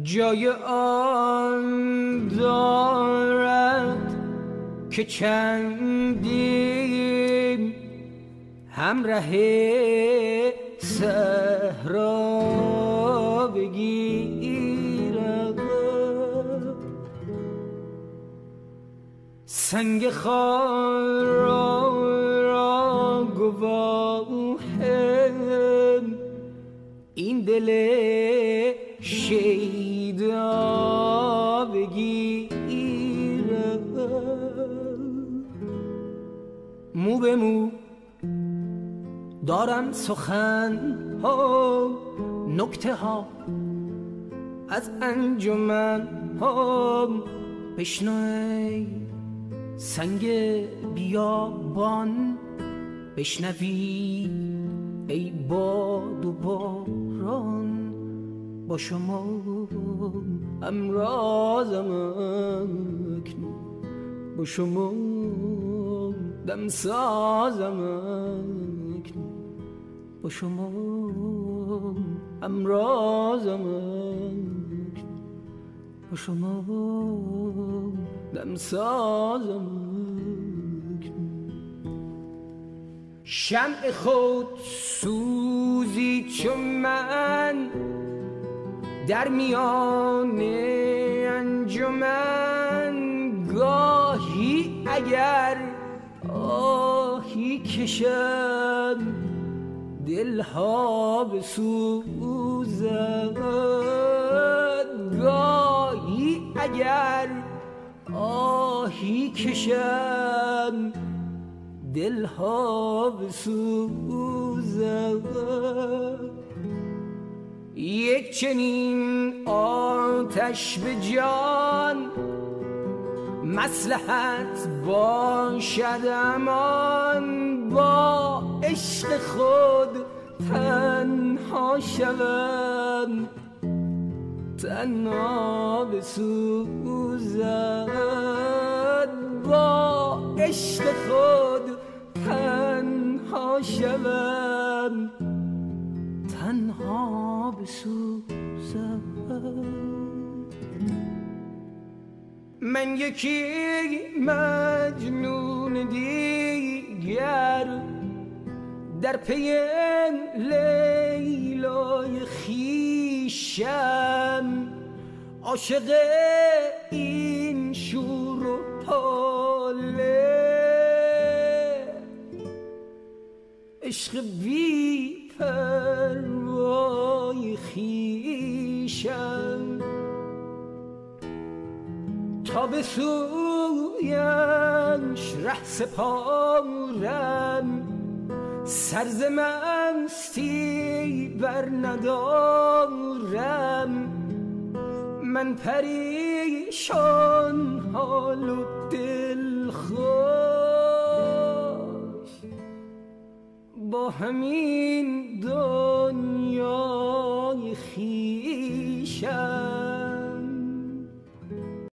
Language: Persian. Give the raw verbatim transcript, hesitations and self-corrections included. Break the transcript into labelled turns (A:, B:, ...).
A: جای آن دارد که چندین همراه صحرا بگیرد، سنگ خارا را گواه این دل شیدا بگیرد. مو به مو دارم سخن ها، نکته ها از انجمن ها، بشنو ای سنگ بیابان، بشنوی ای باد و باران، با شما امرازم اکنون، با شما دم سازم اکنون، با شما امرازم اکنون، با شما دم سازم اکنون. شمع خود سوزی چون من در میان انجمن، گاهی اگر آهی کشد دلها بسوزد، گاهی اگر آهی کشد دلها بسوزد. یک چنین آتش به جان مصلحت باشد، امان با عشق خود تنها شوم، تنها بسوزد، با عشق خود تنها شوم، تنها بسوزد. من یکی مجنون دیگر در پی لیلای خویشم، عاشق این شور و حاله، عشق بی پروای خویشم، تا به سویش ره سپارم، سر ز مستی بر ندارم، من پریشان حال و دل خوش با همین دنیای خویشم.